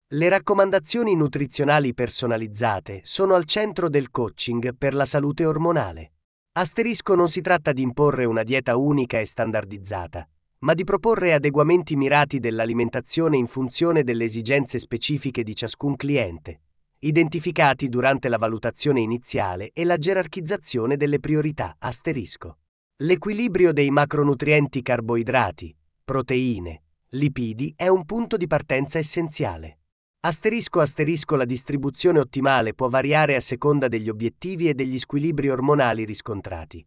Le raccomandazioni nutrizionali personalizzate sono al centro del coaching per la salute ormonale. Non si tratta di imporre una dieta unica e standardizzata, ma di proporre adeguamenti mirati dell'alimentazione in funzione delle esigenze specifiche di ciascun cliente, identificati durante la valutazione iniziale e la gerarchizzazione delle priorità. L'equilibrio dei macronutrienti carboidrati, proteine, lipidi è un punto di partenza essenziale. La distribuzione ottimale può variare a seconda degli obiettivi e degli squilibri ormonali riscontrati.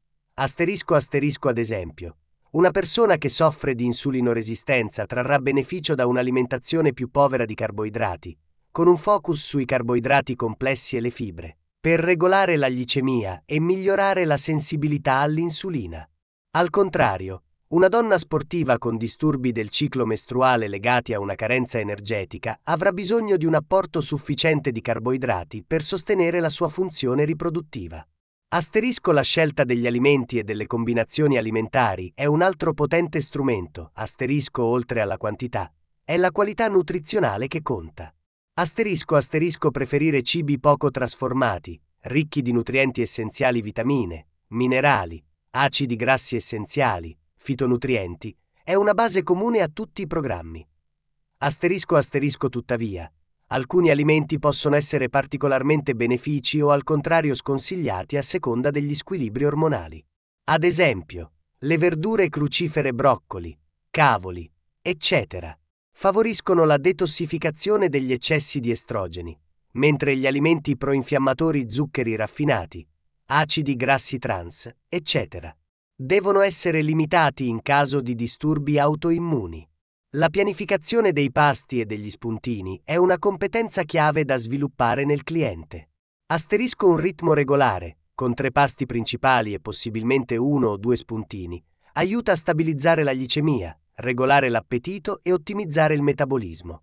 Ad esempio, una persona che soffre di insulinoresistenza trarrà beneficio da un'alimentazione più povera di carboidrati, con un focus sui carboidrati complessi e le fibre, per regolare la glicemia e migliorare la sensibilità all'insulina. Al contrario, una donna sportiva con disturbi del ciclo mestruale legati a una carenza energetica avrà bisogno di un apporto sufficiente di carboidrati per sostenere la sua funzione riproduttiva. La scelta degli alimenti e delle combinazioni alimentari è un altro potente strumento. Oltre alla quantità, è la qualità nutrizionale che conta. Preferire cibi poco trasformati, ricchi di nutrienti essenziali, vitamine, minerali, acidi grassi essenziali, fitonutrienti, è una base comune a tutti i programmi. Tuttavia, alcuni alimenti possono essere particolarmente benefici o al contrario sconsigliati a seconda degli squilibri ormonali. Ad esempio, le verdure crucifere, broccoli, cavoli, eccetera, favoriscono la detossificazione degli eccessi di estrogeni, mentre gli alimenti proinfiammatori, zuccheri raffinati, acidi grassi trans, eccetera, devono essere limitati in caso di disturbi autoimmuni. La pianificazione dei pasti e degli spuntini è una competenza chiave da sviluppare nel cliente. Un ritmo regolare, con 3 pasti principali e possibilmente 1 o 2 spuntini, aiuta a stabilizzare la glicemia, regolare l'appetito e ottimizzare il metabolismo.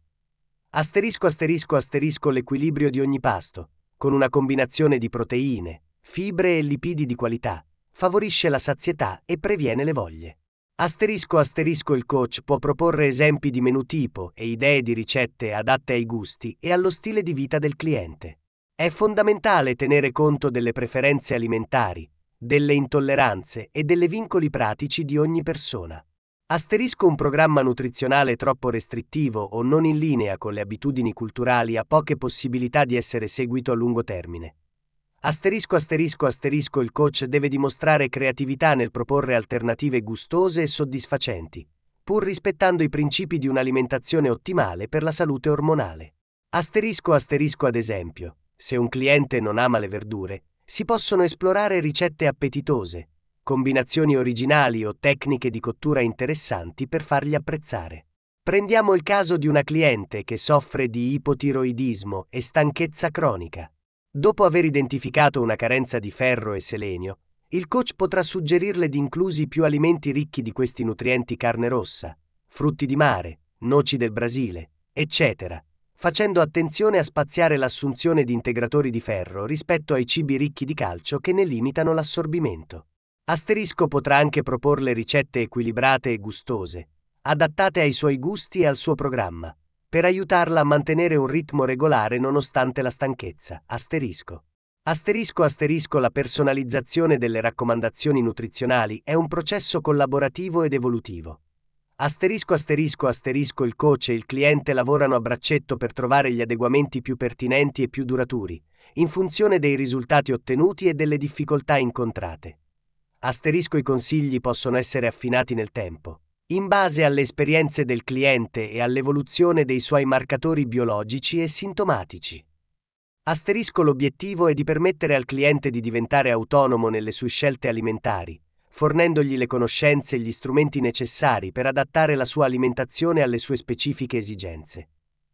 L'equilibrio di ogni pasto, con una combinazione di proteine, fibre e lipidi di qualità, favorisce la sazietà e previene le voglie. Il coach può proporre esempi di menù tipo e idee di ricette adatte ai gusti e allo stile di vita del cliente. È fondamentale tenere conto delle preferenze alimentari, delle intolleranze e delle vincoli pratici di ogni persona. Un programma nutrizionale troppo restrittivo o non in linea con le abitudini culturali ha poche possibilità di essere seguito a lungo termine. Il coach deve dimostrare creatività nel proporre alternative gustose e soddisfacenti, pur rispettando i principi di un'alimentazione ottimale per la salute ormonale. Ad esempio, se un cliente non ama le verdure, si possono esplorare ricette appetitose, combinazioni originali o tecniche di cottura interessanti per fargli apprezzare. Prendiamo il caso di una cliente che soffre di ipotiroidismo e stanchezza cronica. Dopo aver identificato una carenza di ferro e selenio, il coach potrà suggerirle di inclusi più alimenti ricchi di questi nutrienti: carne rossa, frutti di mare, noci del Brasile, eccetera, facendo attenzione a spaziare l'assunzione di integratori di ferro rispetto ai cibi ricchi di calcio che ne limitano l'assorbimento. Potrà anche proporle ricette equilibrate e gustose, adattate ai suoi gusti e al suo programma, per aiutarla a mantenere un ritmo regolare nonostante la stanchezza. La personalizzazione delle raccomandazioni nutrizionali è un processo collaborativo ed evolutivo. Il coach e il cliente lavorano a braccetto per trovare gli adeguamenti più pertinenti e più duraturi, in funzione dei risultati ottenuti e delle difficoltà incontrate. I consigli possono essere affinati nel tempo, in base alle esperienze del cliente e all'evoluzione dei suoi marcatori biologici e sintomatici. L'obiettivo è di permettere al cliente di diventare autonomo nelle sue scelte alimentari, fornendogli le conoscenze e gli strumenti necessari per adattare la sua alimentazione alle sue specifiche esigenze.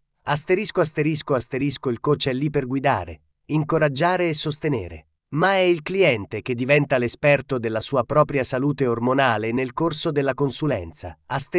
Il coach è lì per guidare, incoraggiare e sostenere, ma è il cliente che diventa l'esperto della sua propria salute ormonale nel corso della consulenza.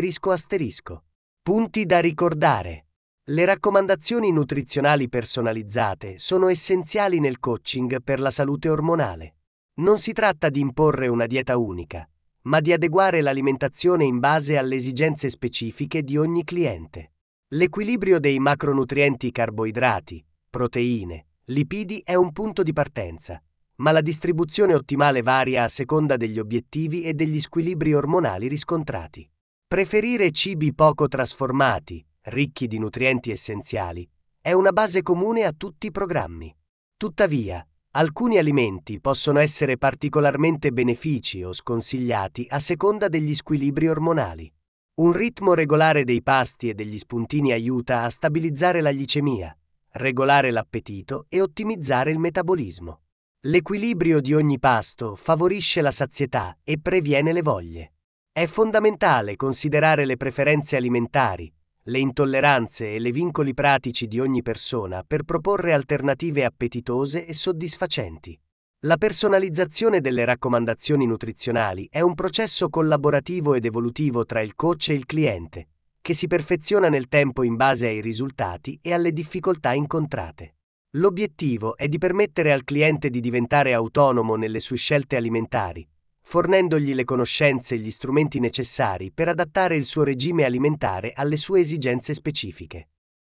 Punti da ricordare. Le raccomandazioni nutrizionali personalizzate sono essenziali nel coaching per la salute ormonale. Non si tratta di imporre una dieta unica, ma di adeguare l'alimentazione in base alle esigenze specifiche di ogni cliente. L'equilibrio dei macronutrienti carboidrati, proteine, lipidi è un punto di partenza, ma la distribuzione ottimale varia a seconda degli obiettivi e degli squilibri ormonali riscontrati. Preferire cibi poco trasformati, ricchi di nutrienti essenziali, è una base comune a tutti i programmi. Tuttavia, alcuni alimenti possono essere particolarmente benefici o sconsigliati a seconda degli squilibri ormonali. Un ritmo regolare dei pasti e degli spuntini aiuta a stabilizzare la glicemia, regolare l'appetito e ottimizzare il metabolismo. L'equilibrio di ogni pasto favorisce la sazietà e previene le voglie. È fondamentale considerare le preferenze alimentari, le intolleranze e le vincoli pratici di ogni persona per proporre alternative appetitose e soddisfacenti. La personalizzazione delle raccomandazioni nutrizionali è un processo collaborativo ed evolutivo tra il coach e il cliente, che si perfeziona nel tempo in base ai risultati e alle difficoltà incontrate. L'obiettivo è di permettere al cliente di diventare autonomo nelle sue scelte alimentari, fornendogli le conoscenze e gli strumenti necessari per adattare il suo regime alimentare alle sue esigenze specifiche.